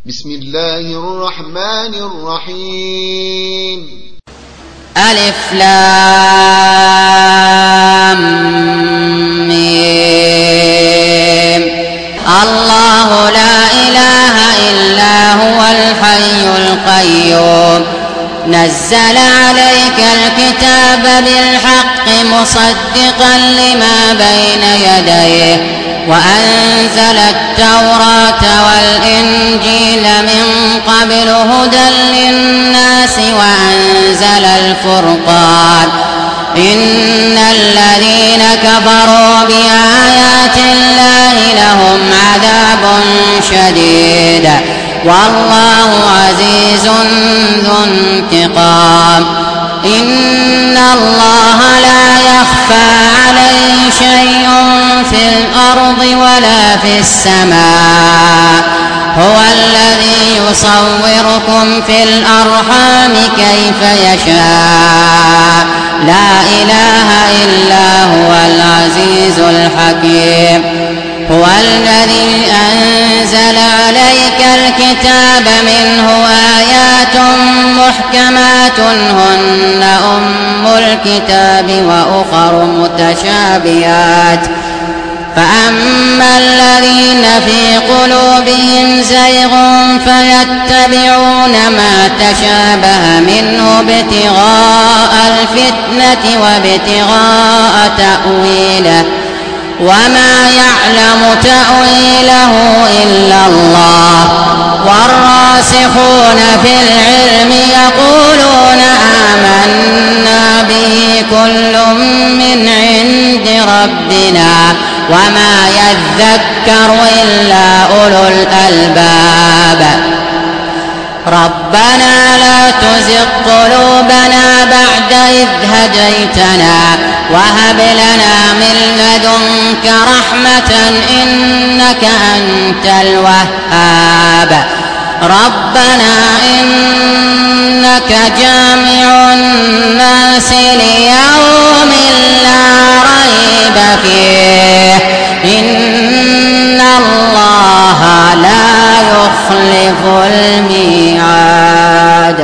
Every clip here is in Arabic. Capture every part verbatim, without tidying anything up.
بسم الله الرحمن الرحيم. ألف لام ميم. الله لا إله إلا هو الحي القيوم نزل عليك الكتاب بالحق مصدقا لما بين يديه وأنزل التوراة والإنجيل من قبل هدى للناس وأنزل الفرقان إن الذين كفروا بآيات الله لهم عذاب شديد والله عزيز ذو انتقام. إن الله لا يخفى عليه شيء في الأرض ولا في السماء هو الذي يصوركم في الأرحام كيف يشاء لا إله إلا هو العزيز الحكيم. هو الذي أنزل عليك الكتاب منه آيات محكمات هن أم الكتاب وأخر متشابهات فأما الذين في قلوبهم زيغ فيتبعون ما تشابه منه ابتغاء الفتنة وابتغاء تأويله وما يعلم تأويله إلا الله والراسخون في العلم يقولون آمنا به كل من عند ربنا وما يذكر إلا أولو الألباب. ربنا لا تزغ قلوبنا بعد إذ هديتنا وهب لنا من لدنك رحمة إنك أنت الوهاب. ربنا إنك جامع الناس ليوم لا ريب فيه إن الله لا يخلف الميعاد.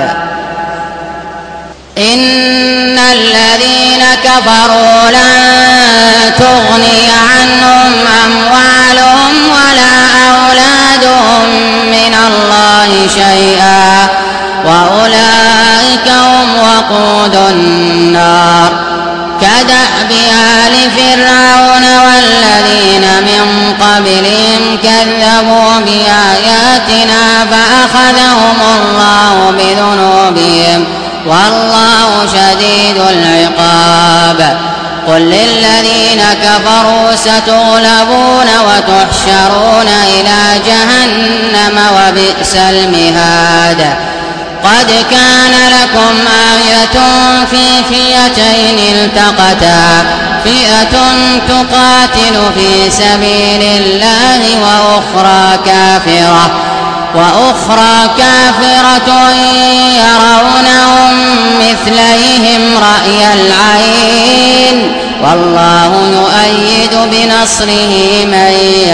إن الذين كفروا لن تغني عنهم أموالهم ولا أولادهم من الله شيئا وأولئك هم وقود النار كدأب آل فرعون والذين من قبلهم كذبوا بآياتنا فأخذهم الله بذنوبهم والله شديد العقاب. قل للذين كفروا ستغلبون وتحشرون إلى جهنم وبئس المهاد. قد كان لكم آية في فئتين التقتا فئة تقاتل في سبيل الله وأخرى كافرة وأخرى كافرة يرونهم مثليهم رأي العين والله يؤيد بنصره من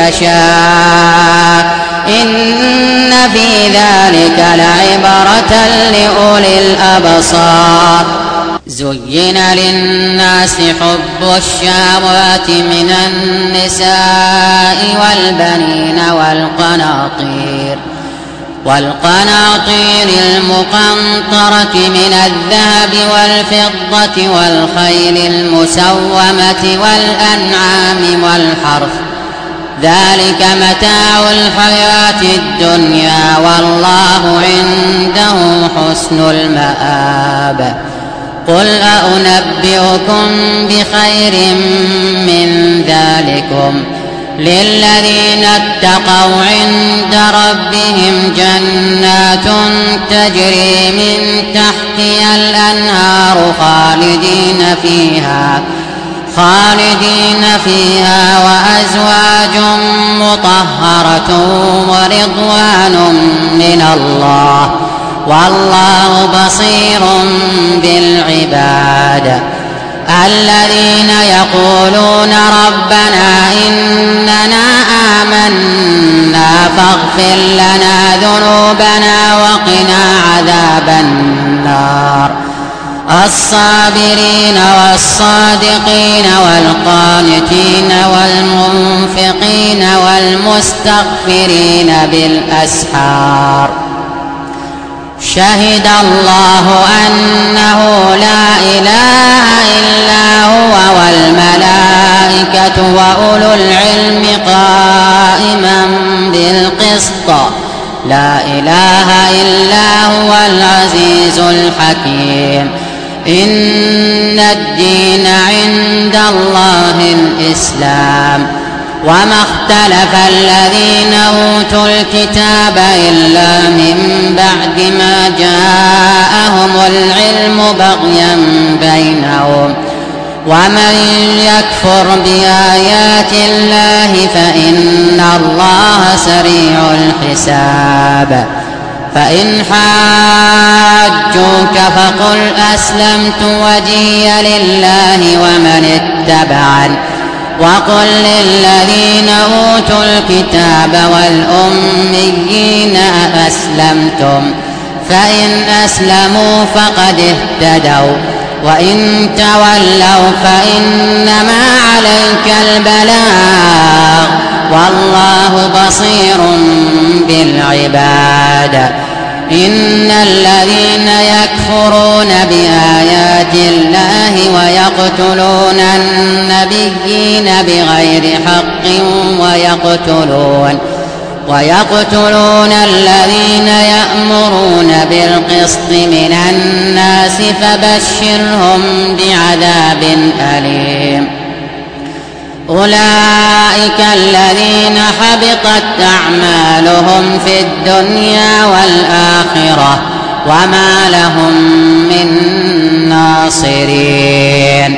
يشاء إن في ذلك لعبرة لأولي الأبصار. زين للناس حب الشهوات من النساء والبنين والقناطير والقناطير المقنطرة من الذهب والفضة والخيل المسومة والأنعام والحرث ذلك متاع الحياة الدنيا والله عنده حسن المآب. قل أنبئكم بخير من ذلكم للذين اتقوا عند ربهم جنات تجري من تحتها الأنهار خالدين فيها خالدين فيها وأزواج مطهرة ورضوان من الله والله بصير بالعباد. الذين يقولون ربنا إننا آمنا فاغفر لنا ذنوبنا النار الصابرين والصادقين والقانتين والمنفقين والمستغفرين بالأسحار شهد الله أنه لا إله إلا هو والملائكة وأولو العلم قائما بالقسط لا إله إلا هو العزيز الحكيم إن الدين عند الله الإسلام وما اختلف الذين أوتوا الكتاب إلا من بعد ما جاءهم العلم بغيا بينهم ومن يكفر بآيات الله فإن الله سريع الحساب فإن حاجوك فقل أسلمت وجهي لله ومن اتبعني وقل للذين أوتوا الكتاب والأميين أسلمتم فإن أسلموا فقد اهتدوا وإن تولوا فإنما عليك البلاغ والله بصير بالعباد إن الذين يكفرون بآيات الله ويقتلون النبيين بغير حق ويقتلون ويقتلون الذين يأمرون بالقسط من الناس فبشرهم بعذاب أليم أولئك الذين حبطت أعمالهم في الدنيا والآخرة وما لهم من ناصرين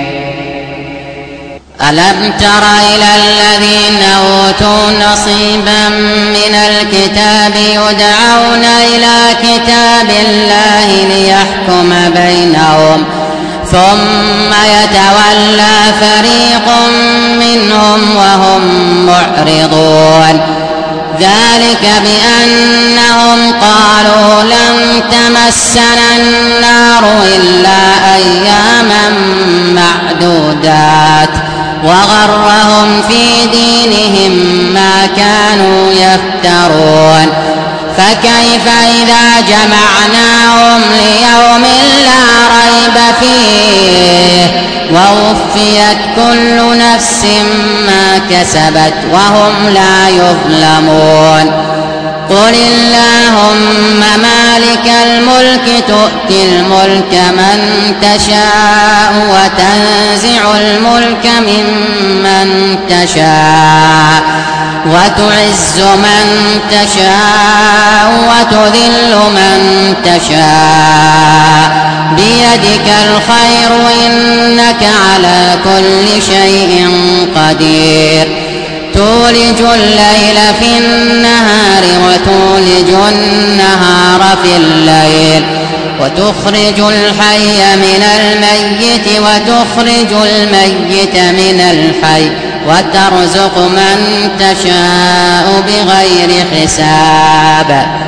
ألم تر إلى الذين أوتوا نصيبا من الكتاب يدعون إلى كتاب الله ليحكم بينهم ثم يتولى فريق منهم وهم معرضون ذلك بأنهم قالوا لن تمسنا النار إلا أياما معدودات وغرهم في دينهم ما كانوا يفترون فكيف إذا جمعناهم ليوم لا ريب فيه ووفيت كل نفس ما كسبت وهم لا يظلمون قل اللهم مالك الملك تؤتي الملك من تشاء وتنزع الملك ممن تشاء وتعز من تشاء وتذل من تشاء بيدك الخير إنك على كل شيء قدير تولج الليل في النهار وتولج النهار في الليل وتخرج الحي من الميت وتخرج الميت من الحي وترزق من تشاء بغير حساب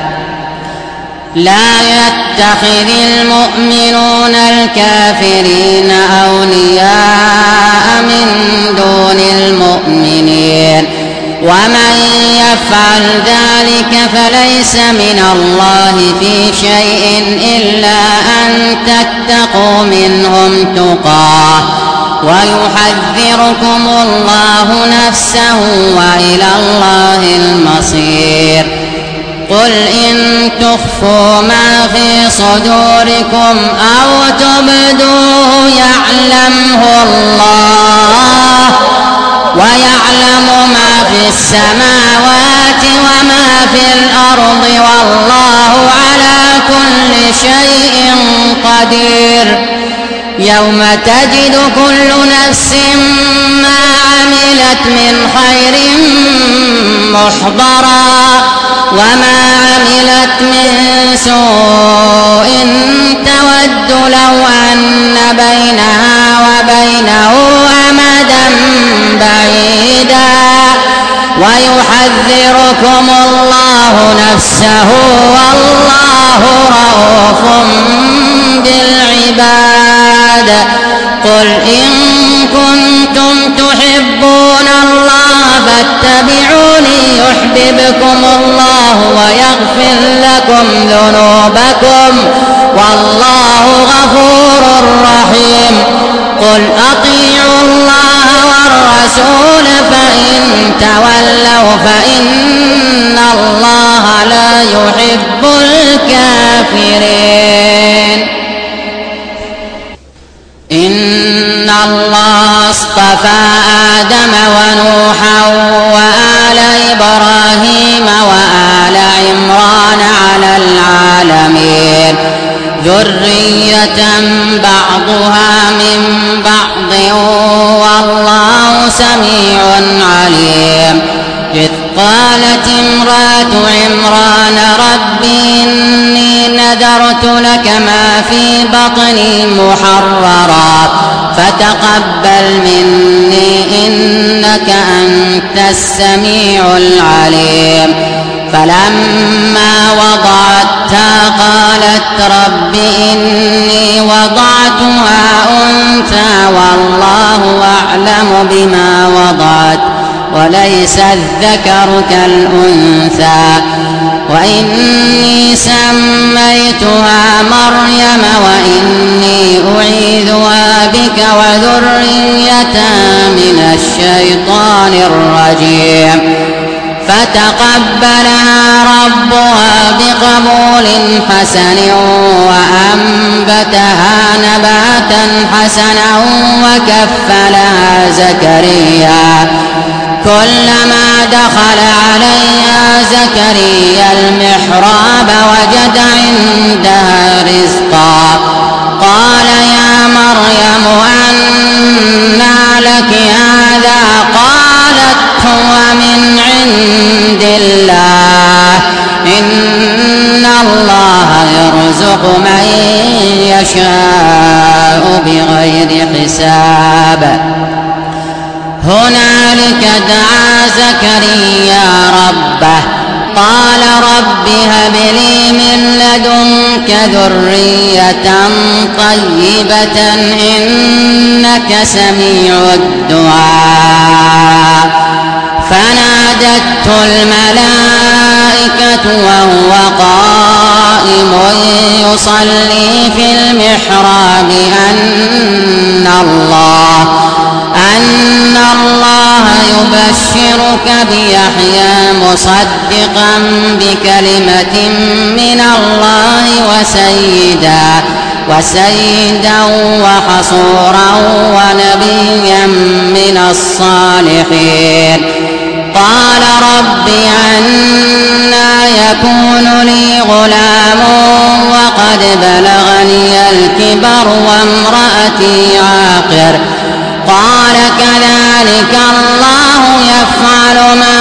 لا يتخذ المؤمنون الكافرين أولياء من دون المؤمنين ومن يفعل ذلك فليس من الله في شيء إلا أن تتقوا منهم تقاه ويحذركم الله نفسه وإلى الله المصير قل إن تخفوا ما في صدوركم أو تبدوه يعلمه الله ويعلم ما في السماوات وما في الأرض والله على كل شيء قدير يوم تجد كل نفس ما عملت من خير محضرا وما عملت من سوء تود لو أن بينها وبينه أمدا بعيدا ويحذركم الله نفسه والله رءوف بالعباد. قل إن كنتم تحبون الله فاتبعوني يحببكم الله ويغفر لكم ذنوبكم والله غفور رحيم. قل أطيعوا الله والرسول فإن تولوا فإن الله لا يحب الكافرين. إن الله اصطفى آدم ونوحا وآل إبراهيم وآل عمران على العالمين ذرية بعضها من بعض والله سميع عليم. إذ قالت امرأة عمران رب إني نذرت لك ما في بطني محررا فتقبل مني إنك أنت السميع العليم. فلما وضعتها قالت رب إني وضعتها أنثى والله أعلم بما وضعت وليس الذكر كالأنثى وإني سميتها مريم وإني أعيذها بك وذريتها من الشيطان الرجيم. فتقبلها ربها بقبول حسن وأنبتها نباتا حسنا وكفلها زكريا. كلما دخل عليها زكريا المحراب وجد عندها رزقا قال يا مريم أنى لك هذا؟ قالت هو من عند الله إن الله يرزق من يشاء بغير حساب. هنالك دعا زكريا ربه قال رب هب لي من لدنك ذرية طيبة إنك سميع الدعاء. فنادته الملائكة وهو قائم يصلي في المحراب أن الله أن الله يبشرك بيحيى مصدقا بكلمة من الله وسيدا وسيدا وحصورا ونبيا من الصالحين. قال رب أنى يكون لي غلام وقد بلغني الكبر وامرأتي عاقر؟ قال كذلك الله يفعل ما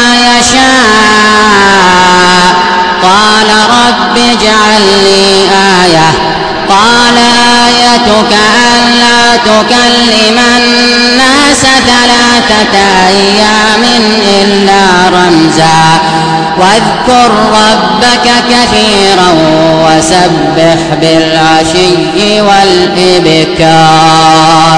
يشاء. قال رب اجعل لي آية. قال آيتك ألا تكلم الناس ثلاثة أيام إلا رمزا واذكر ربك كثيرا وسبح بالعشي والإبكار.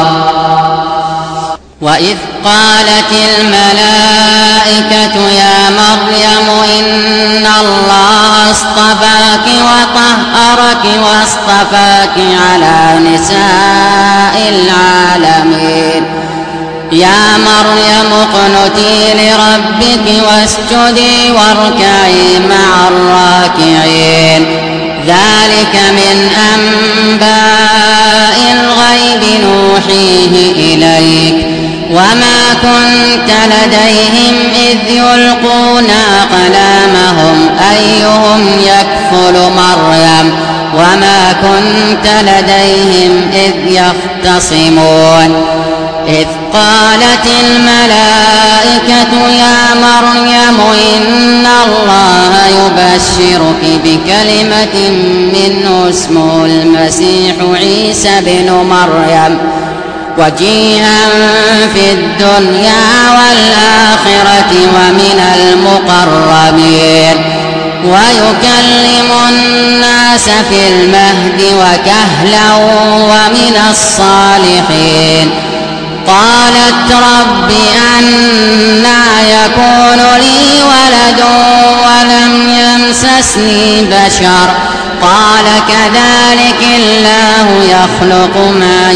وإذ قالت الملائكة يا مريم إن الله اصطفاك وطهرك واصطفاك على نساء العالمين. يا مريم اقنتي لربك واسجدي واركعي مع الراكعين. ذلك من أنباء الغيب نوحيه إليك وما كنت لديهم إذ يلقون أقلامهم أيهم يكفل مريم وما كنت لديهم إذ يختصمون. إذ قالت الملائكة يا مريم إن الله يبشرك بكلمة منه اسمه المسيح عيسى بن مريم وجيها في الدنيا والآخرة ومن المقربين ويكلم الناس في المهد وكهلا ومن الصالحين. قالت رب أنى يكون لي ولد ولم يمسسني بشر قال كذلك الله يخلق ما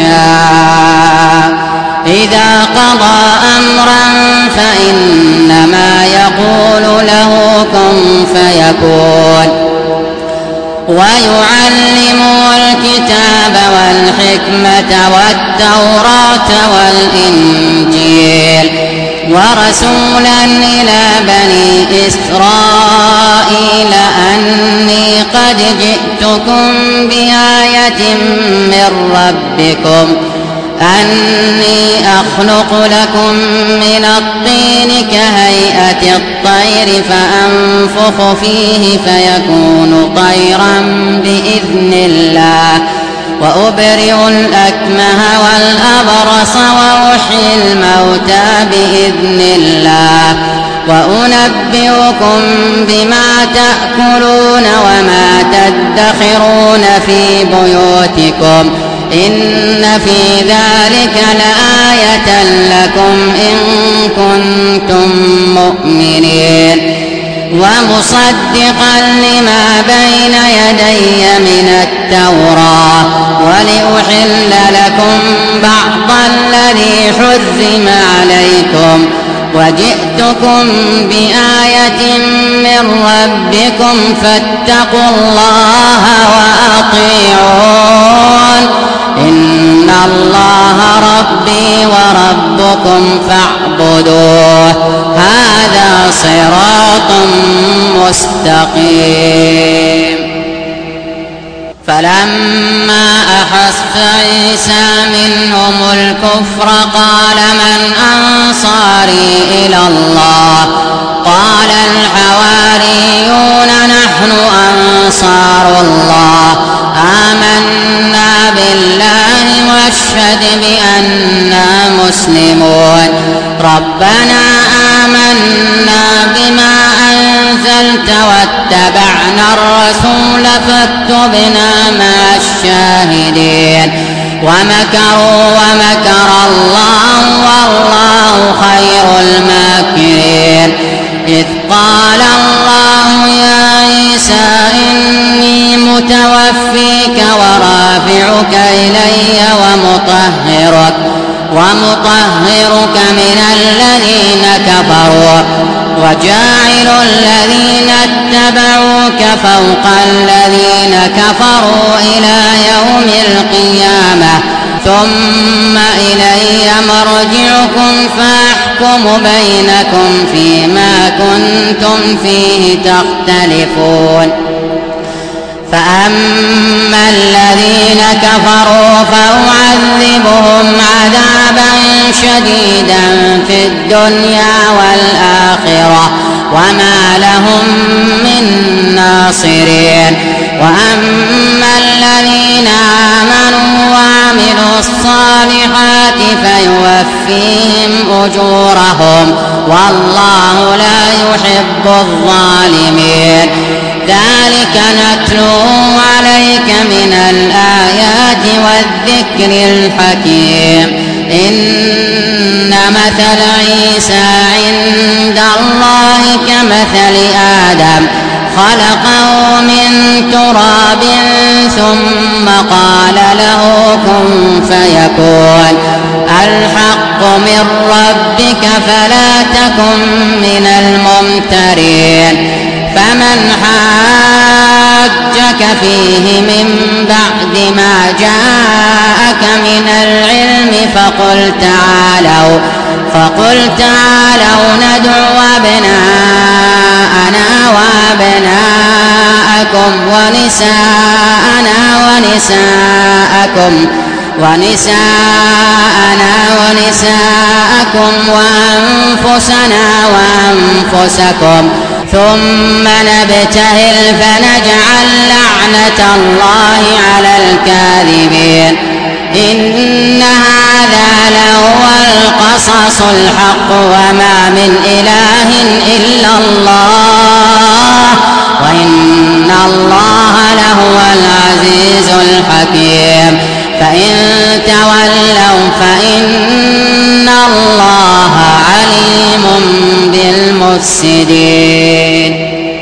يشاء إذا قضى أمرا فإنما يقول له كن فيكون. ويعلمه الكتاب والحكمة والتوراة والإنجيل ورسولا إلى بني إسرائيل أني قد جئتكم بآية من ربكم أني أخلق لكم من الطين كهيئة الطير فأنفخ فيه فيكون طيرا بإذن الله وأبرئ الأكمه والأبرص وأحيي الموتى بإذن الله وأنبئكم بما تأكلون وما تدخرون في بيوتكم إن في ذلك لآية لكم إن كنتم مؤمنين. ومصدقا لما بين يدي من التوراة ولأحل لكم بعض الذي حرم عليكم وجئتكم بآية من ربكم فاتقوا الله وأطيعون إن الله ربي وربكم فاعبدوه هذا صراط مستقيم. فلما أحس عيسى منهم الكفر قال من أنصاري إلى الله قال الحواريون نحن أنصار الله آمنا بالله واشهد بأننا مسلمون. ربنا آمنا بما أنزلت واتبعنا الرسول فاكتبنا مع الشاهدين. ومكروا ومكر الله والله خير الماكرين. إذ قال الله يا عيسى إني متوفيك ورافعك إلي ومطهرك ومطهرك من الذين كفروا وجاعل الذين اتبعوك فوق الذين كفروا إلى يوم القيامة ثم إلي مرجعكم فأحكم بينكم فيما كنتم فيه تختلفون. فأما الذين كفروا فأعذبهم عذابا شديدا في الدنيا والآخرة وما لهم من ناصرين. وأما الذين آمنوا وعملوا الصالحات فيوفيهم أجورهم والله لا يحب الظالمين. ذلك نتلوه عليك من الآيات والذكر الحكيم. إن مثل عيسى عند الله كمثل آدم خلقه من تراب ثم قال له كن فيكون. الحق من ربك فلا تكن من الممترين. فمن حاجك فيه من بعد ما جاءك من العلم فقل تعالوا فقل تعالوا ندعو أبناءنا وأبناءكم ونساءنا ونساءكم ونساءنا ونساءكم وأنفسنا وأنفسكم ثم نبتهل فنجعل لعنة الله على الكاذبين. إن هذا لهو القصص الحق وما من إله إلا الله وإن الله لهو العزيز الحكيم فإن تولوا فإن الله عليم بالمفسدين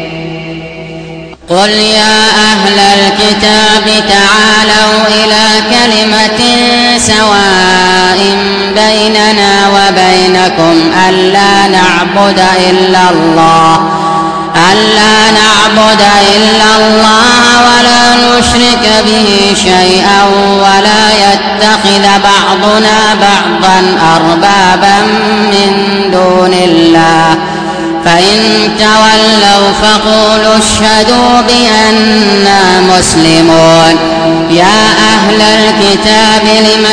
قل يا أهل الكتاب تعالوا إلى كلمة سواء بيننا وبينكم ألا نعبد إلا الله ألا نعبد إلا الله ولا نشرك به شيئا ولا يتخذ بعضنا بعضا أربابا من دون الله فإن تولوا فقولوا اشهدوا بأننا مسلمون يا أهل الكتاب لم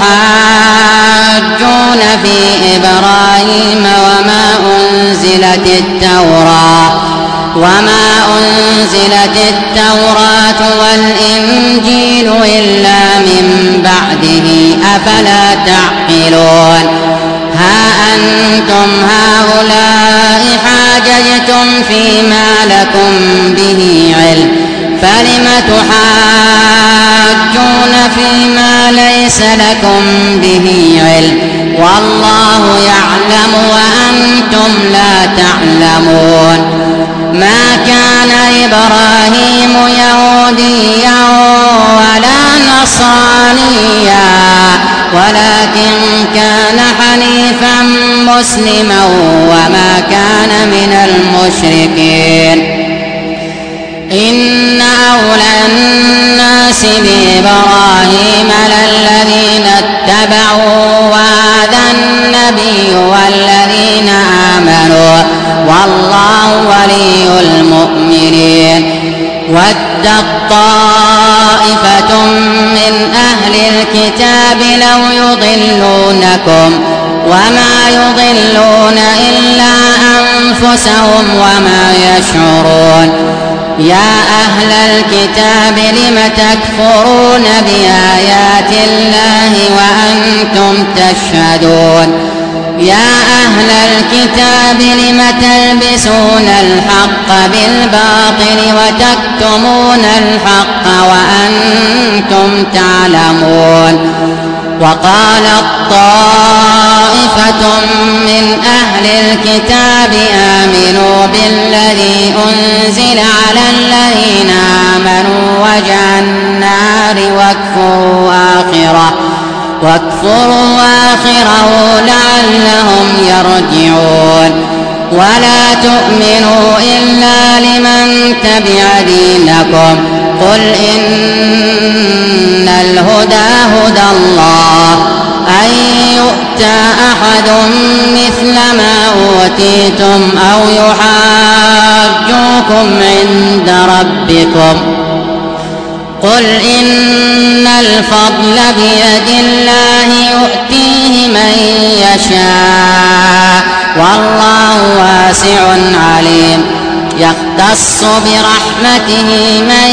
تحاجون في إبراهيم وما أنزلت التوراة وما أنزلت التوراة والإنجيل إلا من بعده أفلا تعقلون ها أنتم هؤلاء حاججتم فيما لكم به علم فلم تحاجون فيما ليس لكم به علم والله يعلم وأنتم لا تعلمون ما كان إبراهيم يهوديا ولا نصرانيا ولكن كان حنيفا مسلما وما كان من المشركين إن أولى الناس بإبراهيم للذين اتبعوا وهذا النبي والذين آمنوا والله ولي المؤمنين ود طائفة من أهل الكتاب لو يضلونكم وما يضلون إلا أنفسهم وما يشعرون يا أهل الكتاب لم تكفرون بآيات الله وأنتم تشهدون يا أهل الكتاب لم تلبسون الحق بالباطل وتكتمون الحق وأنتم تعلمون وقالت طائفة من أهل الكتاب آمنوا بالذي أنزل على الذين آمنوا وجه النار واكفروا آخره واكفروا آخره لعلهم يرجعون ولا تؤمنوا إلا لمن تبع دينكم قل إن الهدى هدى الله أن يؤتى أحد مثل ما أوتيتم أو يحاجوكم عند ربكم قل إن الفضل بيد الله يؤتيه من يشاء والله واسع عليم يختص برحمته من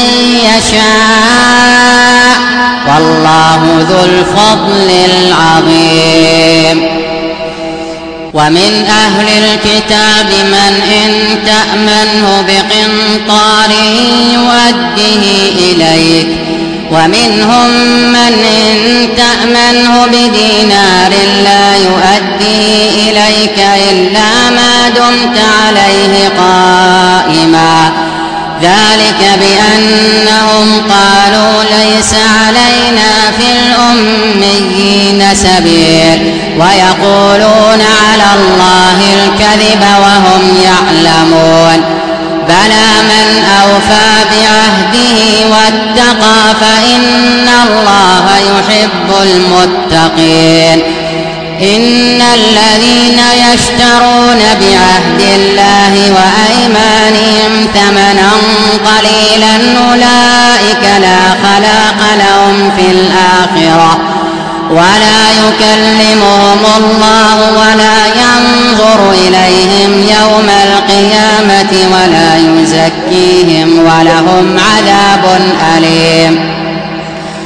يشاء والله ذو الفضل العظيم ومن أهل الكتاب من إن تأمنه بقنطار يؤديه إليك ومنهم من إن تأمنه بدينار لا يؤديه إليك إلا ما دمت عليه قائما ذلك بأنهم قالوا ليس علينا في الأميين سبيل ويقولون على الله الكذب وهم يعلمون بلى من أوفى بعهده واتقى فإن الله يحب المتقين إن الذين يشترون بعهد الله وأيمانهم ثمنا قليلا أولئك لا خلاق لهم في الآخرة ولا يكلمهم الله ولا ينظر إليهم يوم القيامة ولا يزكيهم ولهم عذاب أليم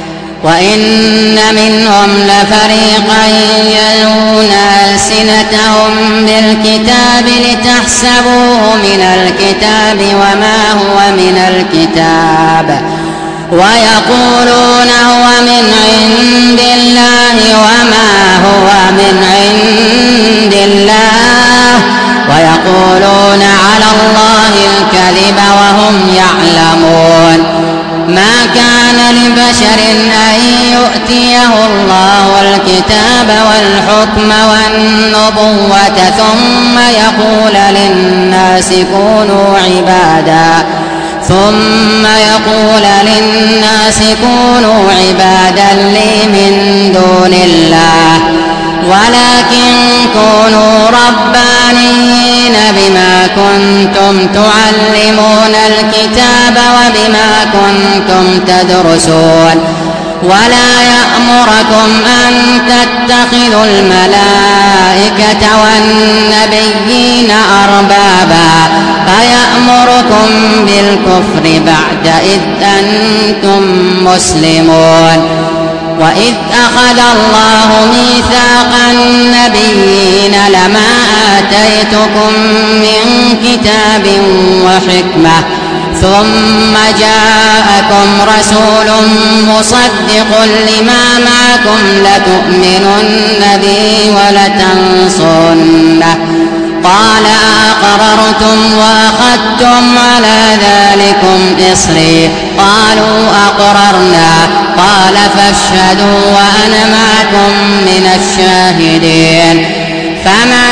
وإن منهم لفريقا يلوون ألسنتهم بالكتاب لتحسبوه من الكتاب وما هو من الكتاب ويقولون هو من عند الله وما هو من عند الله ويقولون على الله الكذب وهم يعلمون. ما كان لبشر أن يؤتيه الله الكتاب والحكم والنبوة ثم يقول للناس كونوا عبادا ثم يقول للناس كونوا عبادا لي من دون الله ولكن كونوا ربانيين بما كنتم تعلمون الكتاب وبما كنتم تدرسون ولا يأمركم أن تتخذوا الملائكة والنبيين أربابا أيأمركم بالكفر بعد إذ أنتم مسلمون. وإذ أخذ الله ميثاق النبيين لما آتيتكم من كتاب وحكمة ثم جاءكم رسول مصدق لما معكم لتؤمنن به ولتنصرنه قال أقررتم وأخذتم على ذلكم إصري قالوا أقررنا قال فاشهدوا وأنا معكم من الشاهدين. فمن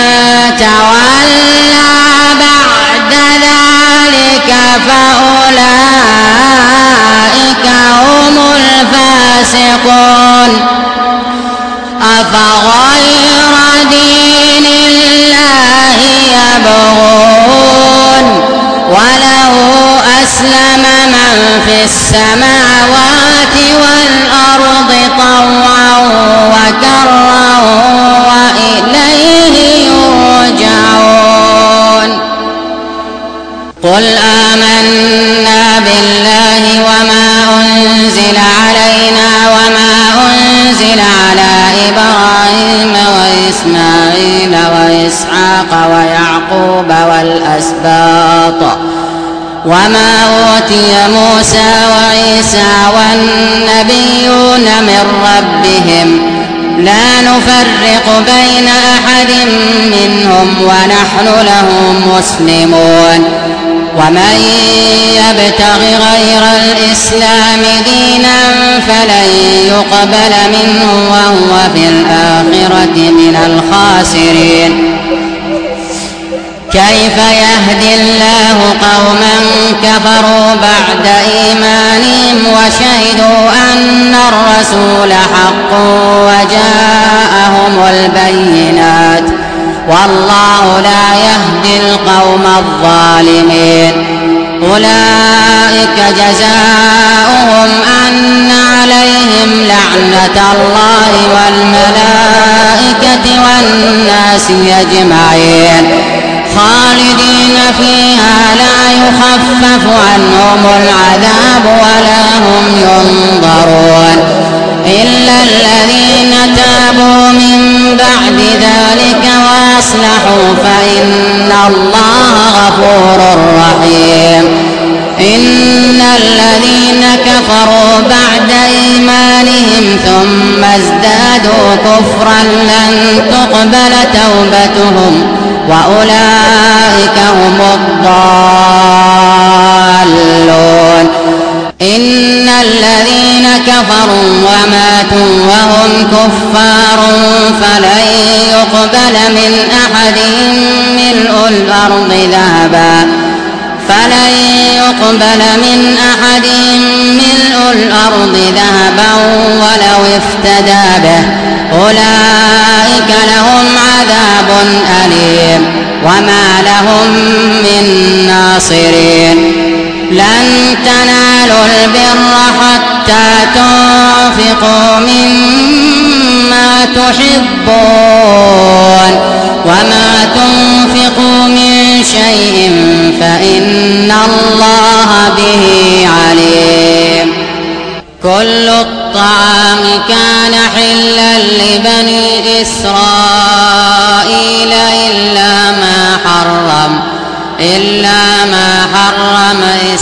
تولى بعد ذلك فأولئك هم الفاسقون. أفغير دين الله يبغون وله أسلم من في السماوات والأرض طوعا وكرها وإليه يرجعون. قل آمنا بالله وما أنزل علينا وما أنزل على إبراهيم وإسماعيل وإسحاق ويعقوب والأسباط وما أوتي موسى وعيسى والنبيون من ربهم لا نفرق بين أحد منهم ونحن له مسلمون. ومن يبتغ غير الإسلام دينا فلن يقبل منه وهو في الآخرة من الخاسرين. كيف يهدي الله قوما كفروا بعد إيمانهم وشهدوا أن الرسول حق وجاءهم البينات والله لا يهدي القوم الظالمين. أولئك جزاؤهم أن عليهم لعنة الله والملائكة والناس أجمعين خالدين فيها لا يخفف عنهم العذاب ولا هم ينظرون إلا الذين تابوا من بعد ذلك وأصلحوا فإن الله غفور رحيم. إن الذين كفروا بعد إيمانهم ثم ازدادوا كفرا لن تقبل توبتهم وأولئك هم الضالون. إن الذين كفروا وماتوا وهم كفار فلن يقبل من أحدهم ملء الأرض ذهبا فلن يقبل من أحدهم ملء الأرض ذهبا ولو افتدى به أولئك لهم عذاب أليم وما لهم من ناصرين. لن تنالوا البر حتى تنفقوا مما تحبون وما تنفقوا من شيء فإن الله به عليم. كل الطعام كان حلا لبني إسرائيل إلا ما حرم إلا ما حرم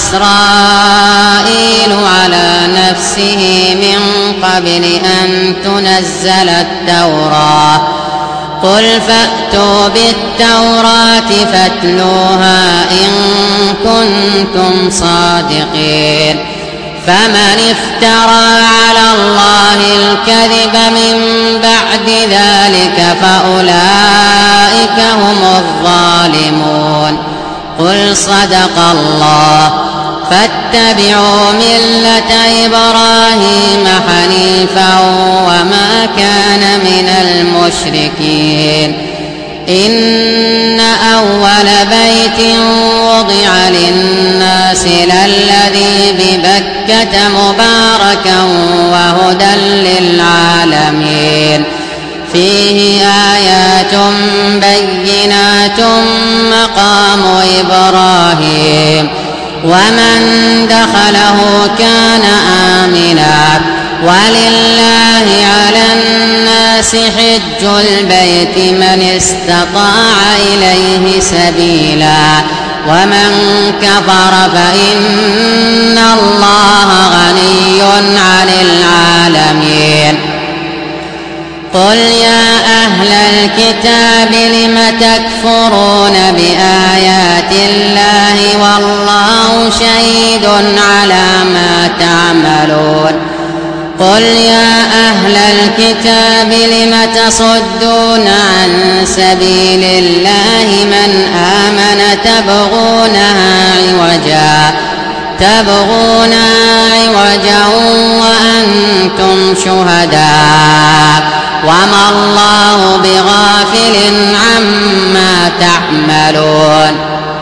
إسرائيل على نفسه من قبل أن تنزل التوراة قل فأتوا بالتوراة فاتلوها إن كنتم صادقين فمن افترى على الله الكذب من بعد ذلك فأولئك هم الظالمون قل صدق الله فاتبعوا ملة إبراهيم حنيفا وما كان من المشركين إن أول بيت وضع للناس للذي ببكة مباركا وهدى للعالمين فيه آيات بينات مقام إبراهيم ومن دخله كان آمنا ولله على الناس حج البيت من استطاع إليه سبيلا ومن كفر فإن الله غني عن العالمين قل يا أهل الكتاب لم تكفرون بآيات الله والله شهيد على ما تعملون قل يا أهل الكتاب لم تصدون عن سبيل الله من آمن تبغونها عوجا تبغونها عوجا وأنتم شهداء وما الله بغافل عما تعملون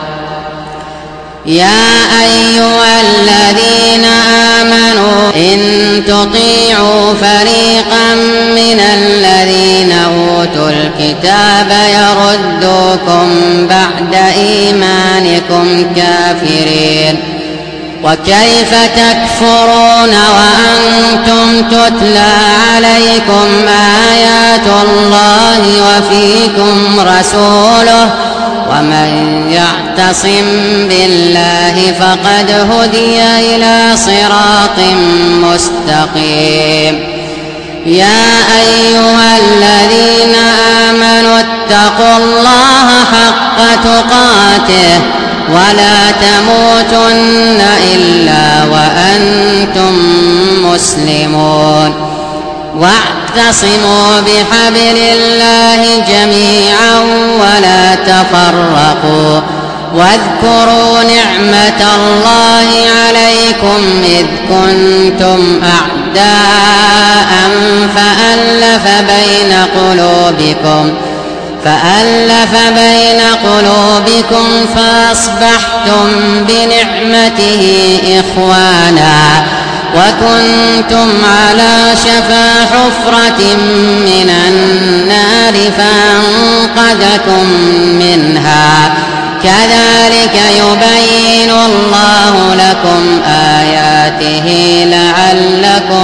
يا أيها الذين آمنوا إن تطيعوا فريقا من الذين أوتوا الكتاب يردوكم بعد إيمانكم كافرين وكيف تكفرون وأنتم تتلى عليكم آيات الله وفيكم رسوله ومن يعتصم بالله فقد هدي إلى صراط مستقيم يا أيها الذين آمنوا اتقوا الله حق تقاته ولا تموتن إلا وأنتم مسلمون واعتصموا بحبل الله جميعا ولا تفرقوا واذكروا نعمة الله عليكم إذ كنتم أعداء فألف بين قلوبكم فألف بين قلوبكم فأصبحتم بنعمته إخوانا وكنتم على شفا حفرة من النار فأنقذكم منها كذلك يبين الله لكم آياته لعلكم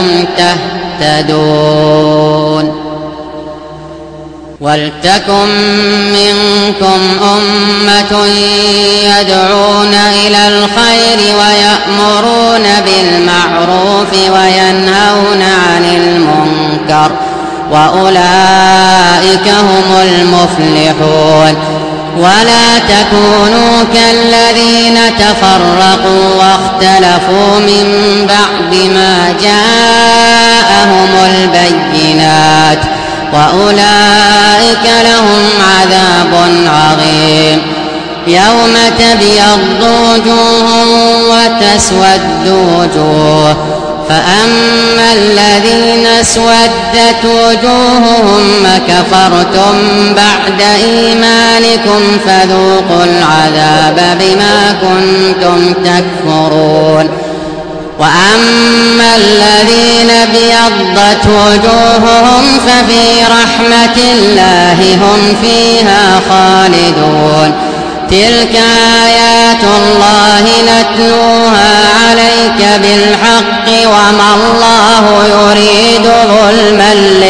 تهتدون ولتكن منكم أمة يدعون إلى الخير ويأمرون بالمعروف وينهون عن المنكر وأولئك هم المفلحون ولا تكونوا كالذين تفرقوا واختلفوا من بعد ما جاءهم البينات وأولئك لهم عذاب عظيم يوم تبيض وجوه وتسود وجوه فأما الذين اسودت وجوههم كفرتم بعد إيمانكم فذوقوا العذاب بما كنتم تكفرون وأما الذين ابيضت وجوههم ففي رحمة الله هم فيها خالدون تلك آيات الله نتلوها عليك بالحق وما الله يريد ظلما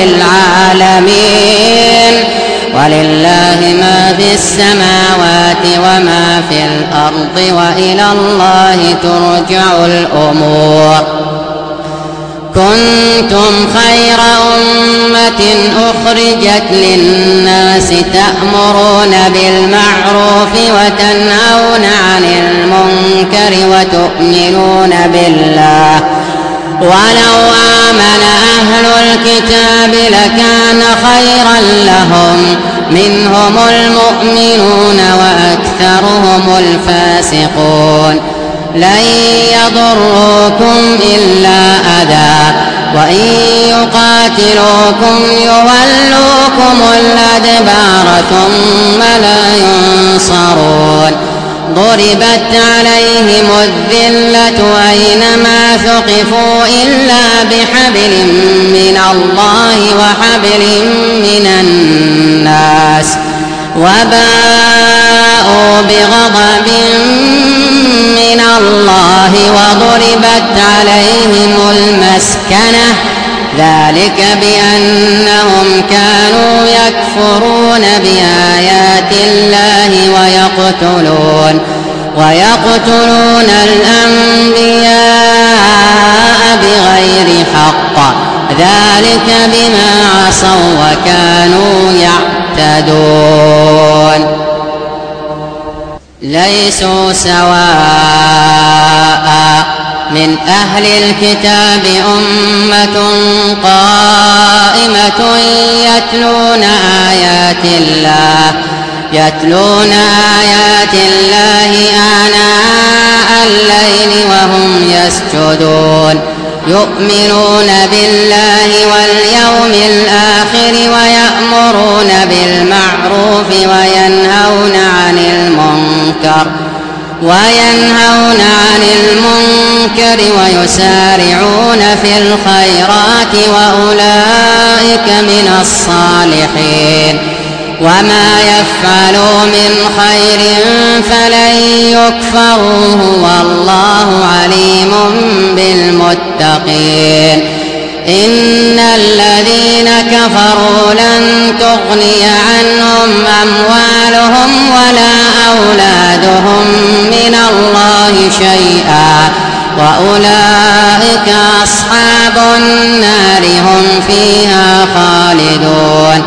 للعالمين ولله ما في السماوات وما في الأرض وإلى الله ترجع الأمور. كنتم خير أمة أخرجت للناس تأمرون بالمعروف وتنهون عن المنكر وتؤمنون بالله ولو آمن أهل الكتاب لكان خيرا لهم منهم المؤمنون وأكثرهم الفاسقون. لن يضروكم إلا أذى وإن يقاتلوكم يولوكم الأدبار ثم لا ينصرون. ضربت عليهم الذلة أينما ثقفوا إلا بحبل من الله وحبل من الناس وباءوا بغضب من الله وضربت عليهم المسكنة ذلك بأنهم كانوا يكفرون بآيات الله ويقتلون ويقتلون الأنبياء بغير حق ذلك بما عصوا وكانوا يعتدون. ليسوا سواء من أهل الكتاب أمة قائمة يتلون آيات الله يتلون آيات الله آناء الليل وهم يسجدون يؤمنون بالله واليوم الآخر ويأمرون بالمعروف وينهون عن المنكر وينهون عن المنكر ويسارعون في الخيرات وأولئك من الصالحين. وما يفعلوا من خير فلن يكفروه والله عليم بالمتقين. إن الذين كفروا لن تغني عنهم أموالهم ولا أولادهم من الله شيئا وأولئك أصحاب النار هم فيها خالدون.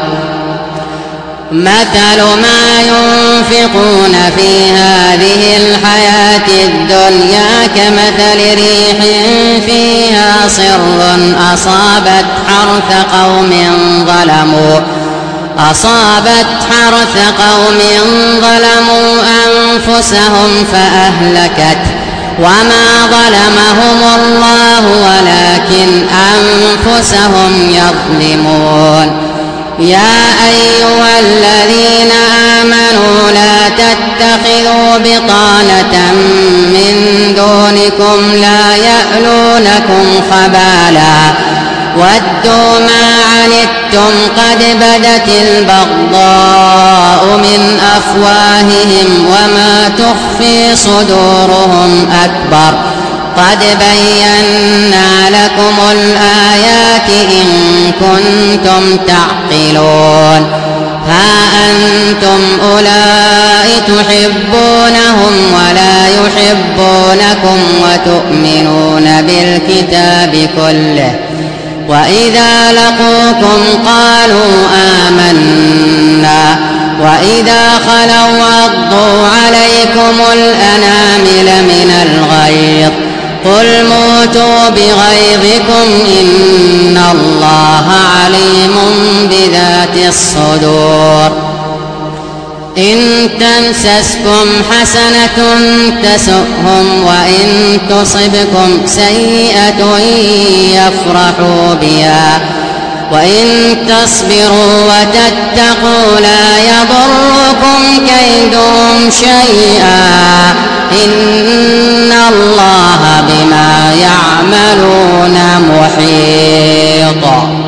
مثل ما ينفقون في هذه الحياة الدنيا كمثل ريح فيها صر أصابت حرث قوم ظلموا أصابت حرث قوم ظلموا أنفسهم فأهلكت وما ظلمهم الله ولكن أنفسهم يظلمون. يا أيها الذين آمنوا لا تتخذوا بطانة من دونكم لا يألونكم خبالا ودوا ما عنتم قد بدت البغضاء من أفواههم وما تخفي صدورهم أكبر قد بينا لكم الآيات إن كنتم تعقلون. ها أنتم أولئك تحبونهم ولا يحبونكم وتؤمنون بالكتاب كله وإذا لقوكم قالوا آمنا وإذا خلوا عضوا عليكم الأنامل من الغيظ قل موتوا بغيظكم إن الله عليم بذات الصدور. إن تمسسكم حسنة تسؤهم وإن تصبكم سيئة يفرحوا بها وإن تصبروا وتتقوا لا يضركم كيدهم شيئا إن الله بما يعملون محيط.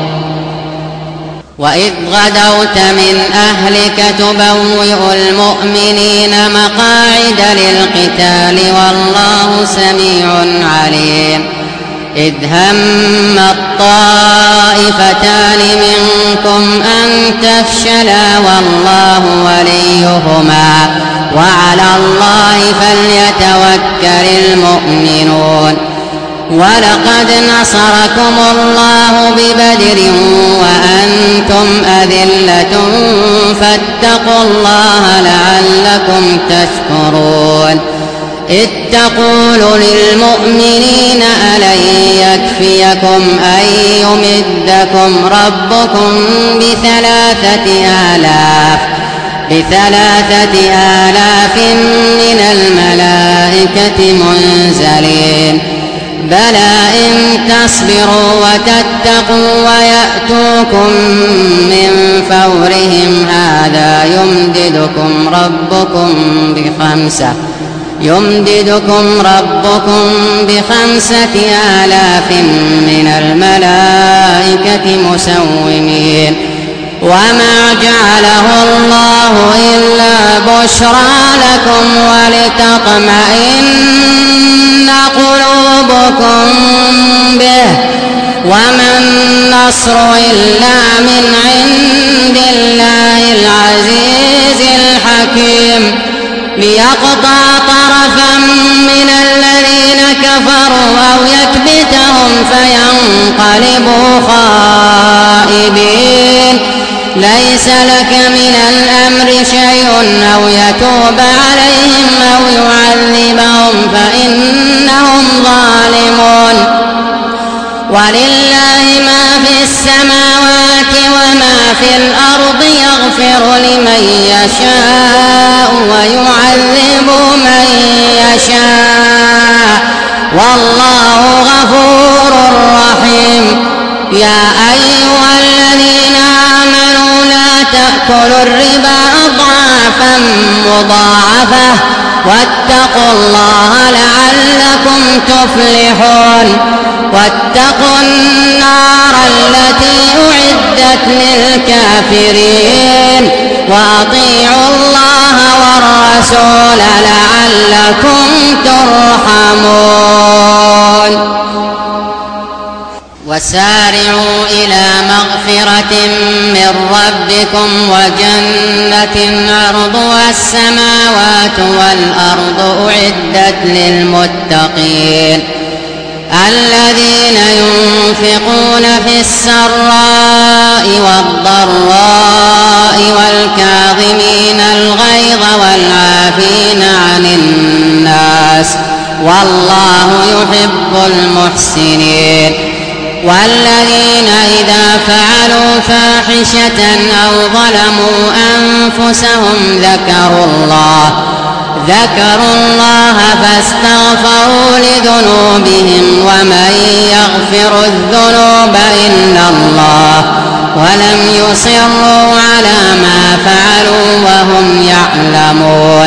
وإذ غدوت من أهلك تبوئ المؤمنين مقاعد للقتال والله سميع عليم. إذ هم الطائفتان منكم أن تفشلا والله وليهما وعلى الله فليتوكل المؤمنون. ولقد نصركم الله ببدر وأنتم أذلة فاتقوا الله لعلكم تشكرون. إذ تقول للمؤمنين ألن يكفيكم أن يمدكم ربكم بثلاثة آلاف بثلاثة آلاف من الملائكة منزلين بلى إن تصبروا وتتقوا ويأتوكم من فورهم هذا يمددكم ربكم بخمسة يمددكم ربكم بخمسة آلاف من الملائكة مسومين. وما جعله الله إلا بشرى لكم ولتطمئن قلوبكم به وما النصر إلا من عند الله العزيز الحكيم ليقطع طرفا من الذين كفروا أو يكبتهم فينقلبوا خائبين. ليس لك من الأمر شيء أو يتوب عليهم أو يعذبهم فإنهم ظالمون. ولله ما في السماوات وما في الأرض يغفر لمن يشاء ويعذب من يشاء والله غفور رحيم. يا أيها الذين آمنوا لا تأكلوا الربا أضعافا مضاعفة واتقوا الله لعلكم تفلحون. واتقوا النار التي أعدت للكافرين وأطيعوا الله والرسول لعلكم ترحمون. وسارعوا إلى مغفرة من ربكم وجنة عرضها السماوات والأرض أعدت للمتقين الذين ينفقون في السراء والضراء والكاظمين الغيظ والعافين عن الناس والله يحب المحسنين. والذين إذا فعلوا فاحشة أو ظلموا أنفسهم ذكروا الله ذكروا الله فاستغفروا لذنوبهم ومن يغفر الذنوب إلا الله ولم يصروا على ما فعلوا وهم يعلمون.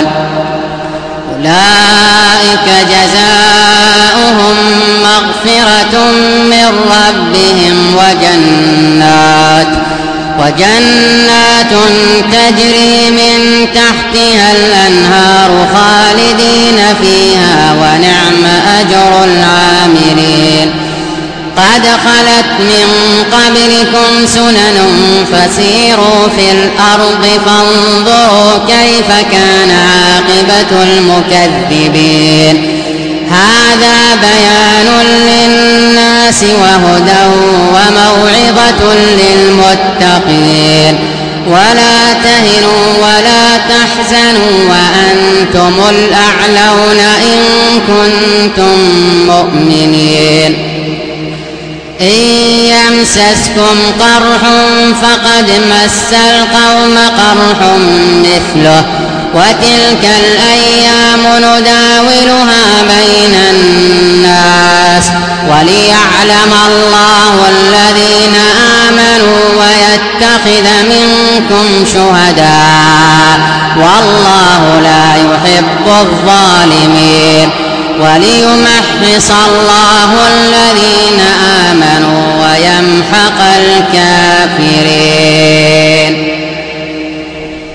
أولئك جزاؤهم مغفرة من ربهم وجنات وجنات تجري من تحتها الأنهار خالدين فيها ونعم أجر العاملين. قد خلت من قبلكم سنن فسيروا في الأرض فانظروا كيف كان عاقبة المكذبين. هذا بيان للناس وهدى وموعظة للمتقين. ولا تهنوا ولا تحزنوا وأنتم الأعلون إن كنتم مؤمنين. إن يمسسكم قرح فقد مس القوم قرح مثله وتلك الأيام نداولها بين الناس وليعلم الله الذين آمنوا ويتخذ منكم شهداء والله لا يحب الظالمين. وليمحص الله الذين آمنوا ويمحق الكافرين.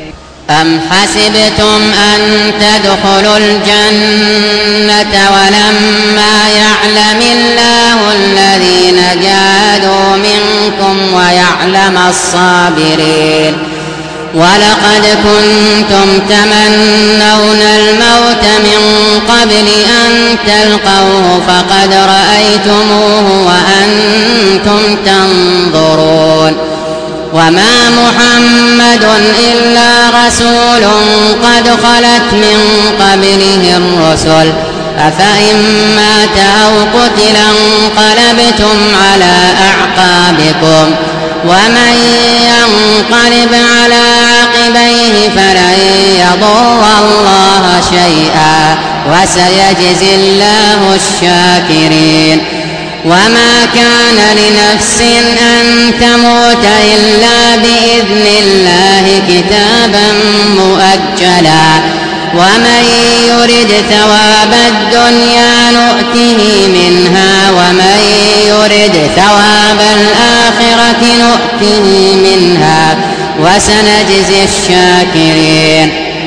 أم حسبتم أن تدخلوا الجنة ولما يعلم الله الذين جاهدوا منكم ويعلم الصابرين ولقد كنتم تمنون الموت من قبل أن تلقوه فقد رأيتموه وأنتم تنظرون وما محمد إلا رسول قد خلت من قبله الرسل أفإن مات أو قتل انقلبتم على أعقابكم ومن ينقلب على عقبيه فلن يضر الله شيئا وسيجزي الله الشاكرين وما كان لنفس أن تموت إلا بإذن الله كتابا مؤجلا ومن يرد ثواب الدنيا نؤته منها ومن يرد ثواب الآخرة نؤته منها وسنجزي الشاكرين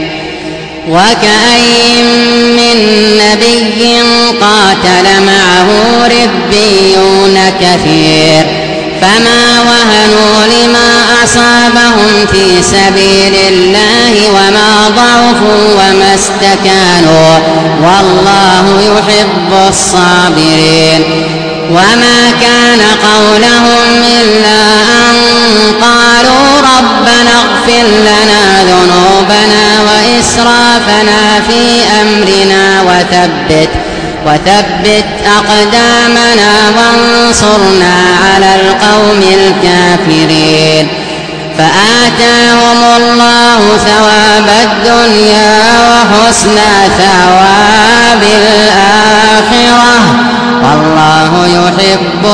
وكأين من نبي قاتل معه ربيون كثير فما وهنوا لما أصابهم في سبيل الله وما ضعفوا وما استكانوا والله يحب الصابرين وما كان قولهم إلا أن قالوا ربنا اغفر لنا ذنوبنا وإسرافنا في أمرنا وثبت وثبت أقدامنا وانصرنا على القوم الكافرين فآتاهم الله ثواب الدنيا وحسن ثواب الآخرة والله يحب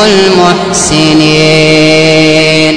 المحسنين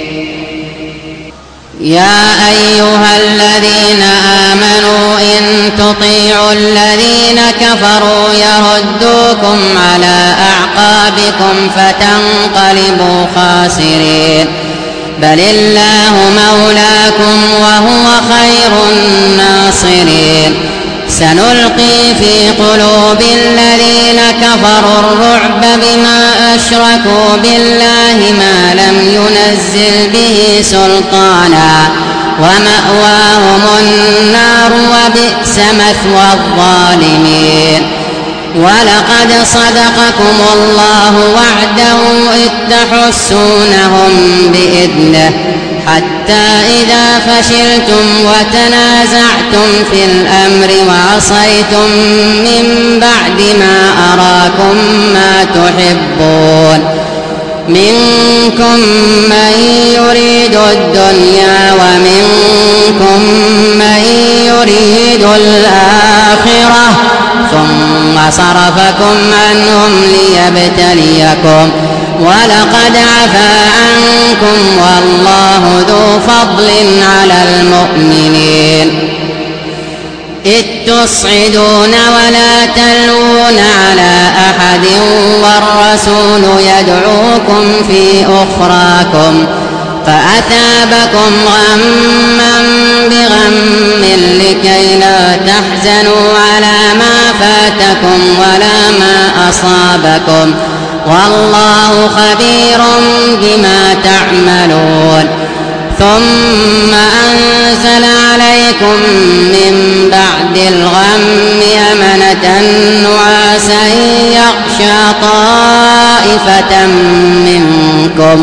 يا أيها الذين آمنوا إن تطيعوا الذين كفروا يردوكم على أعقابكم فتنقلبوا خاسرين بل الله مولاكم وهو خير الناصرين سنلقي في قلوب الذين كفروا الرعب بما أشركوا بالله ما لم ينزل به سلطانا ومأواهم النار وبئس مثوى الظالمين ولقد صدقكم الله وعده إذ تحسونهم بإذنه حتى إذا فشلتم وتنازعتم في الأمر وعصيتم من بعد ما أراكم ما تحبون منكم من يريد الدنيا ومنكم من يريد الآخرة ثم صرفكم عنهم ليبتليكم ولقد عفا عنكم والله ذو فضل على المؤمنين إذ تصعدون ولا تلوون على أحد والرسول يدعوكم في أخراكم فأثابكم غما بغم لكي لا تحزنوا على ما فاتكم ولا ما أصابكم والله خبير بما تعملون ثم أنزل عليكم من بعد الغم أمنة نعاسا يغشى طائفة منكم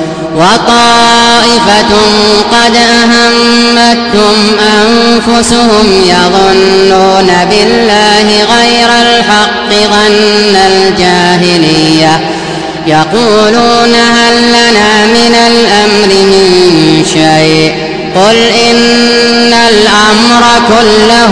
وطائفة قد أهمتهم أنفسهم يظنون بالله غير الحق ظن الجاهلية يقولون هل لنا من الأمر من شيء قل إن الأمر كله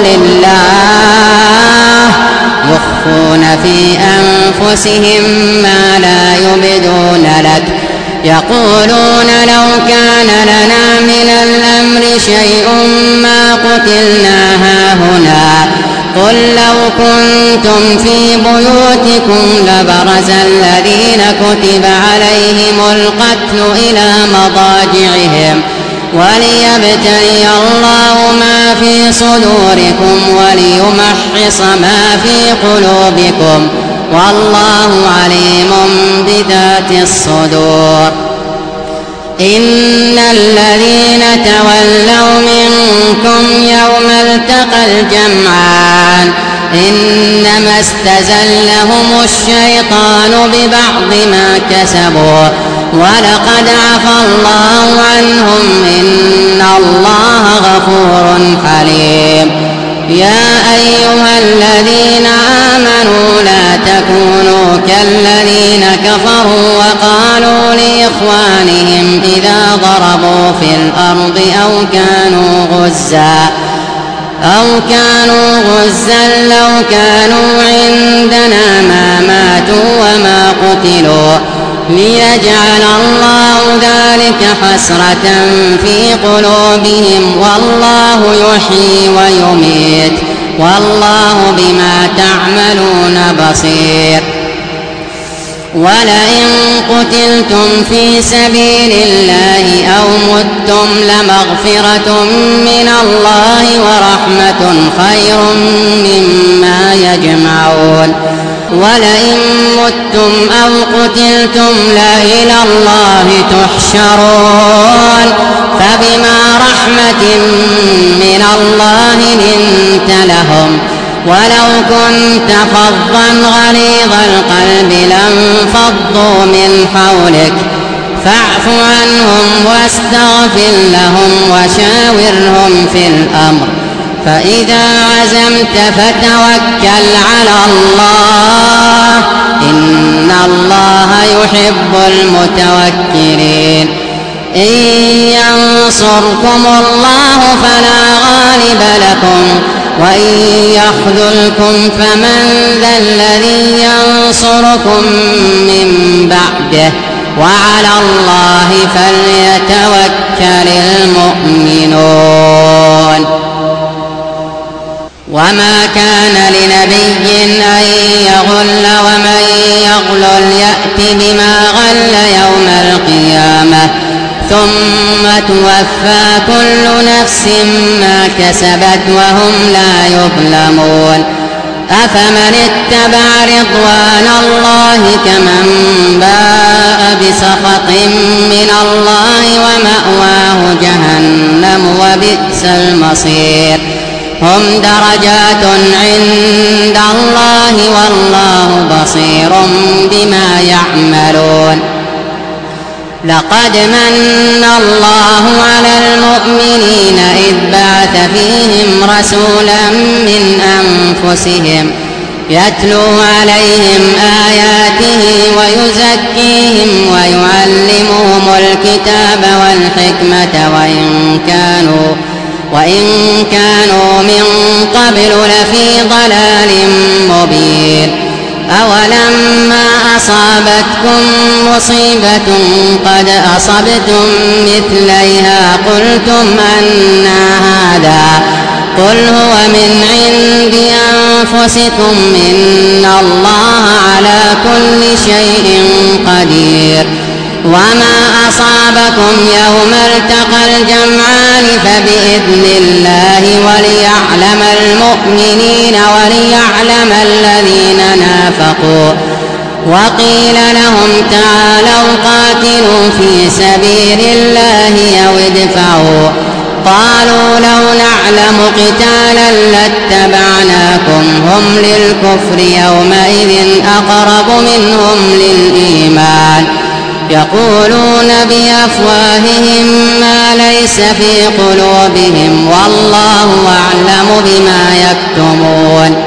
لله يخفون في أنفسهم ما لا يبدون لك يقولون لو كان لنا من الأمر شيء ما قتلنا هاهنا قل لو كنتم في بيوتكم لبرز الذين كتب عليهم القتل إلى مضاجعهم وليبتلي الله ما في صدوركم وليمحص ما في قلوبكم والله عليم بذات الصدور. إن الذين تولوا منكم يوم التقى الجمعان إنما استزلهم الشيطان ببعض ما كسبوا ولقد عفى الله عنهم إن الله غفور حليم. يا أيها الذين آمنوا لا تكونوا كالذين كفروا وقالوا لإخوانهم إذا ضربوا في الأرض أو كانوا غزا أو كانوا غزا لو كانوا عندنا ما ماتوا وما قتلوا ليجعل الله ذلك حسرة في قلوبهم والله يحيي ويميت والله بما تعملون بصير. ولئن قتلتم في سبيل الله أو متم لمغفرة من الله ورحمة خير مما يجمعون. ولئن متم أو قتلتم لإلى الله تحشرون فبما رحمة من الله لنت لهم ولو كنت فظا غليظ القلب لانفضوا من حولك فاعف عنهم واستغفر لهم وشاورهم في الأمر فإذا عزمت فتوكل على الله إن الله يحب المتوكلين. إن ينصركم الله فلا غالب لكم وإن يخذلكم فمن ذا الذي ينصركم من بعده وعلى الله فليتوكل المؤمنون. وما كان لنبي أن يغل ومن يغلل يأت بما غل يوم القيامة ثم توفى كل نفس ما كسبت وهم لا يظلمون. أفمن اتبع رضوان الله كمن باء بسخط من الله ومأواه جهنم وبئس المصير. هم درجات عند الله والله بصير بما يعملون. لقد من الله على المؤمنين إذ بعث فيهم رسولا من أنفسهم يتلو عليهم آياته ويزكيهم ويعلمهم الكتاب والحكمة وإن كانوا وإن كانوا من قبل لفي ضلال مبين. أولما أصابتكم مصيبة قد أصبتم مثليها قلتم أنى هذا قل هو من عند أنفسكم إن الله على كل شيء قدير. وما أصابكم يوم التقى الجمعان فبإذن الله وليعلم المؤمنين وليعلم الذين نافقوا. وقيل لهم تعالوا قاتلوا في سبيل الله أو ادفعوا قالوا لو نعلم قتالا لاتبعناكم هم للكفر يومئذ أقرب منهم للإيمان يقولون بأفواههم ما ليس في قلوبهم والله أعلم بما يكتمون.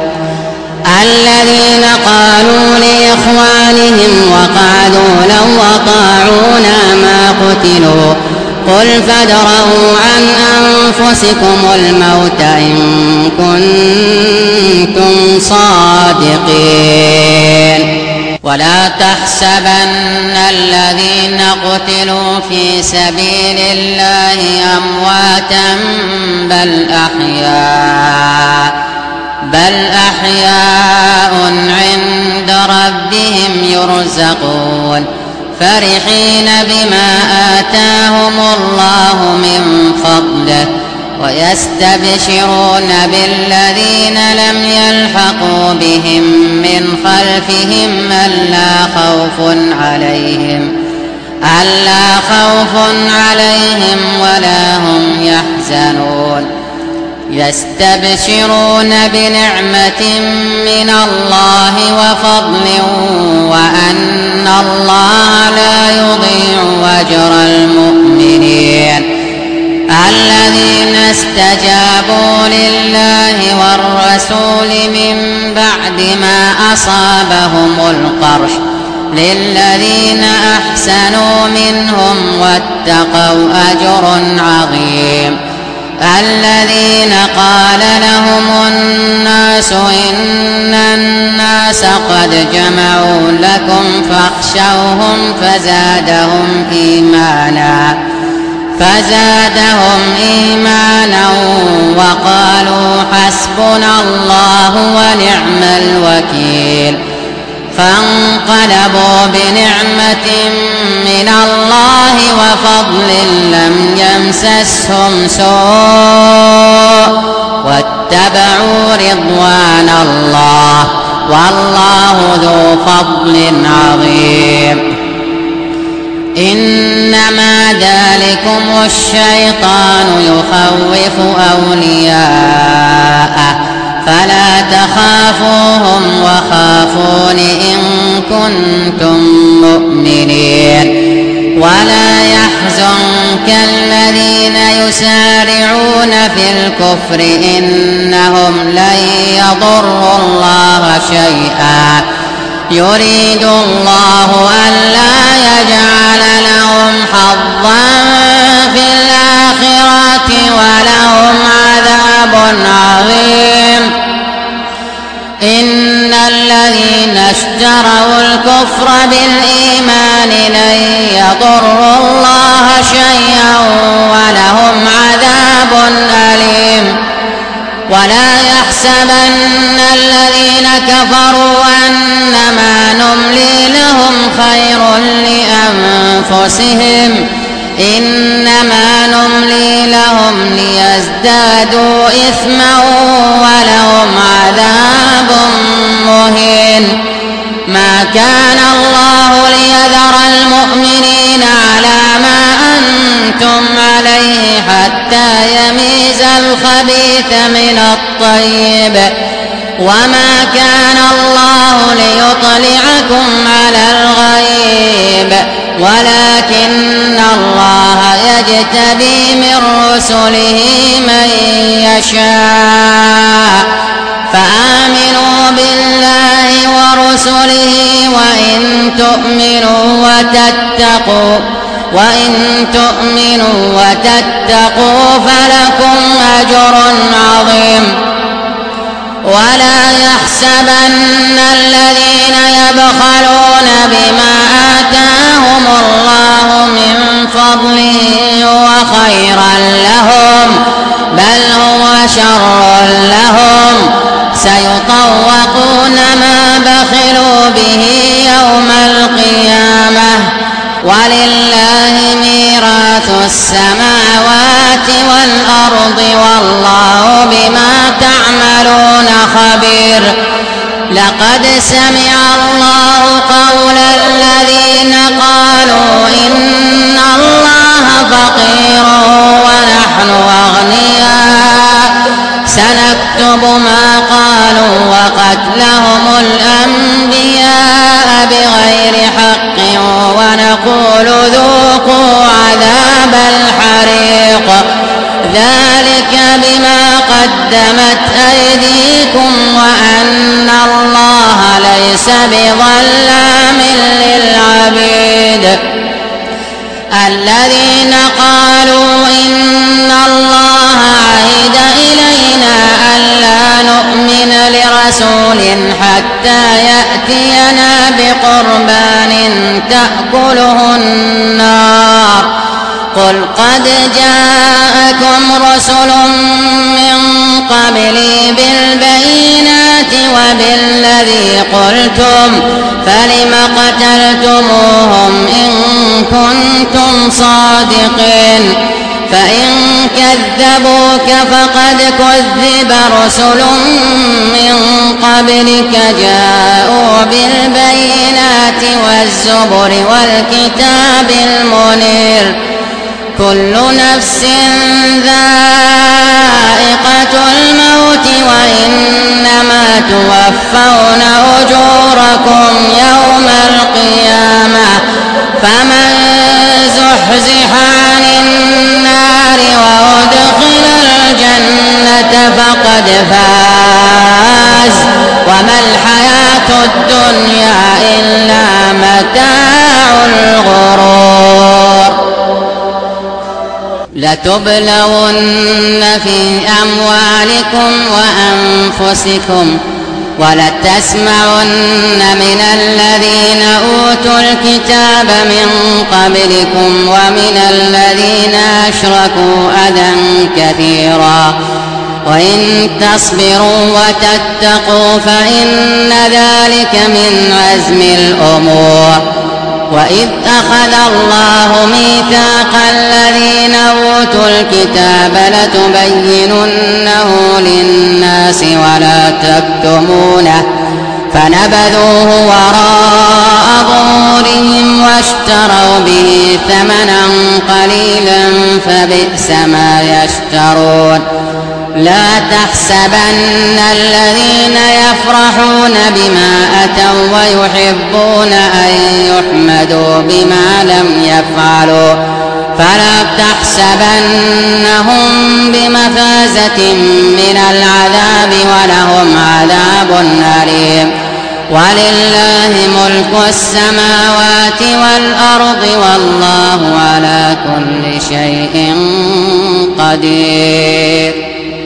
الذين قالوا لإخوانهم وقعدوا لو أطاعونا ما قتلوا قل فادرءوا عن أنفسكم الموت إن كنتم صادقين. ولا تحسبن الذين قتلوا في سبيل الله أمواتا بل أحياء بل أحياء عند ربهم يرزقون فرحين بما آتاهم الله من فضله ويستبشرون بالذين لم يلحقوا بهم من خلفهم ألا خوف عليهم ألا خوف عليهم ولا هم يحزنون يستبشرون بنعمة من الله وفضل وأن الله لا يضيع أجر المؤمنين الذين استجابوا لله والرسول من بعد ما أصابهم القرح للذين أحسنوا منهم واتقوا أجر عظيم الذين قال لهم الناس إن الناس قد جمعوا لكم فاخشوهم فزادهم إيمانا فزادهم إيمانا وقالوا حسبنا الله ونعم الوكيل فانقلبوا بنعمة من الله وفضل لم يمسسهم سوء واتبعوا رضوان الله والله ذو فضل عظيم إنما ذلكم الشيطان يخوف أولياءه فلا تخافوهم وخافون إن كنتم مؤمنين ولا يحزنك الذين يسارعون في الكفر إنهم لن يضروا الله شيئا يريد الله ألا يجعل لهم حظا في الآخرة ولهم عذاب عظيم إن الذين اشتروا الكفر بالإيمان لن يضروا الله شيئا ولهم عذاب أليم ولا يحسبن الذين كفروا أنما نملي لهم خير لأنفسهم إنما نملي لهم ليزدادوا إثما ولهم عذاب مهين ما كان الله ليذر المؤمنين على ما أنتم عليه حتى يميز الخبيث من الطيب وما كان الله ليطلعكم على الغيب ولكن الله يجتبي من رسله من يشاء فآمنوا بالله ورسله وإن تؤمنوا وتتقوا وإن تؤمنوا وتتقوا فلكم أجر عظيم ولا يحسبن الذين يبخلون بما آتاهم الله من فضله وخيرا لهم بل هو شر لهم سيطوقون ما بخلوا به يوم القيامة ولله ميراث السماوات والأرض والله بما تعملون خبير لقد سمع الله قول الذين قالوا إن الله فقير ونحن أغنياء سنكتب ما قالوا وقتلهم الأنبياء بغير حق ونقول ذوقوا عذاب الحريق ذلك بما قدمت أيديكم وأن الله ليس بظلام للعبيد الذين قالوا إن الله عهد إلينا ألا نؤمن لرسول حتى يأتينا بقربان تأكله النار قل قد جاءكم رسل من قبلي بالبينات وبالذي قلتم فلم قتلتموهم إن كنتم صادقين فإن كذبوك فقد كذب رسل من قبلك جاءوا بالبينات والزبر والكتاب المنير كل نفس ذائقة الموت وإنما توفون أجوركم يوم القيامة فمن زحزح عن النار وأدخل الجنة فقد فاز وما الحياة الدنيا إلا متاع الغرور لتبلون في أموالكم وأنفسكم ولتسمعن من الذين أوتوا الكتاب من قبلكم ومن الذين أشركوا أذى كثيرا وإن تصبروا وتتقوا فإن ذلك من عزم الأمور وإذ أخذ الله ميثاق الذين أوتوا الكتاب لتبيننه للناس ولا تكتمونه فنبذوه وراء ظهورهم واشتروا به ثمنا قليلا فبئس ما يشترون لا تحسبن الذين يفرحون بما أتوا ويحبون أن يحمدوا بما لم يفعلوا فلا تحسبنهم بمفازة من العذاب ولهم عذاب أليم ولله ملك السماوات والأرض والله على كل شيء قدير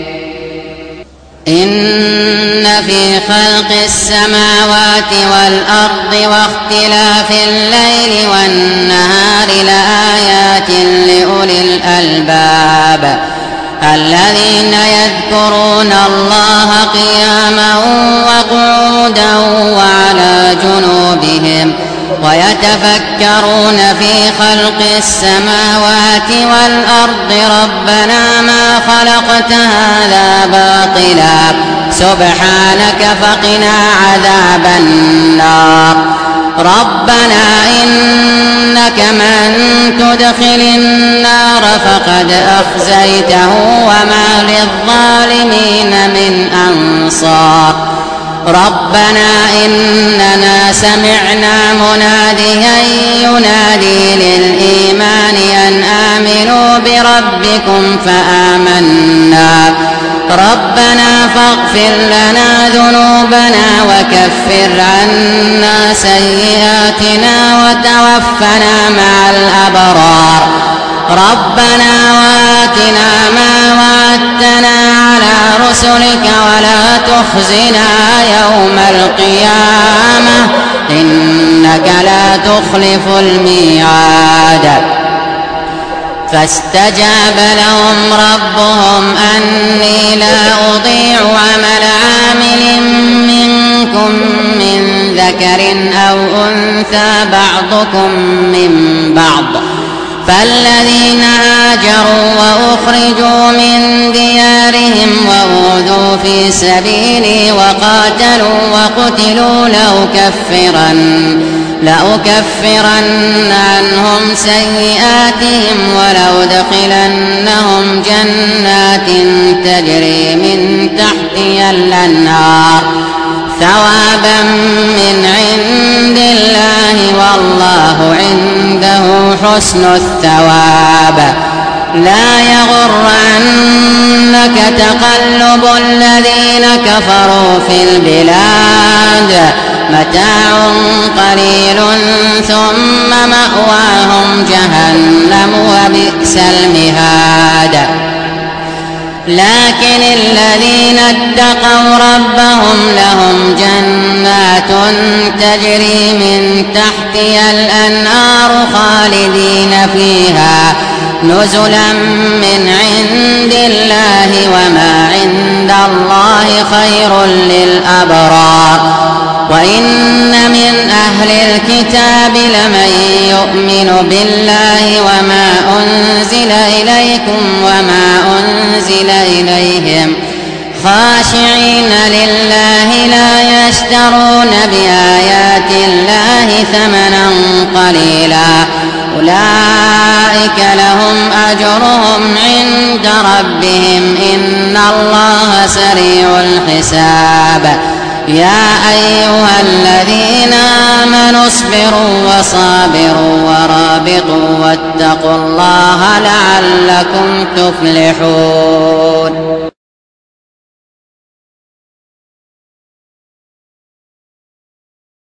إن في خلق السماوات والأرض واختلاف الليل والنهار لآيات لأولي الألباب الذين يذكرون الله قياما وقعودا وعلى جنوبهم ويتفكرون في خلق السماوات والأرض ربنا ما خلقت هذا باطلا سبحانك فقنا عذاب النار ربنا إنك من تدخل النار فقد أخزيته وما للظالمين من أنصار ربنا إننا سمعنا مناديا ينادي للإيمان أن آمنوا بربكم فآمنا ربنا فاغفر لنا ذنوبنا وكفر عنا سيئاتنا وتوفنا مع الأبرار ربنا وآتنا ما وعدتنا على رسلك ولا تخزنا يوم القيامة إنك لا تخلف الميعاد فاستجاب لهم ربهم أني لا أضيع عمل عامل منكم من ذكر أو أنثى بعضكم من بعض فالذين هاجروا وأخرجوا من ديارهم وأوذوا في سبيلي وقاتلوا وقتلوا لأكفرن, لأكفرن عنهم سيئاتهم ولأدخلنهم جنات تجري من تحتها الأنهار ثوابا من عند الله والله عنده حسن الثواب لا يغرنك تقلب الذين كفروا في البلاد متاع قليل ثم مأواهم جهنم وبئس المهاد لكن الذين اتقوا ربهم لهم جنات تجري من تحتها الأنهار خالدين فيها نزلا من عند الله وما عند الله خير للأبرار وإن من أهل الكتاب لمن يؤمن بالله وما أنزل إليكم وما أنزل إليهم خاشعين لله لا يشترون بآيات الله ثمنا قليلا أولئك لهم أجرهم عند ربهم إن الله سريع الحساب يا أيها الذين آمنوا اصبروا وصابروا ورابطوا واتقوا الله لعلكم تفلحون.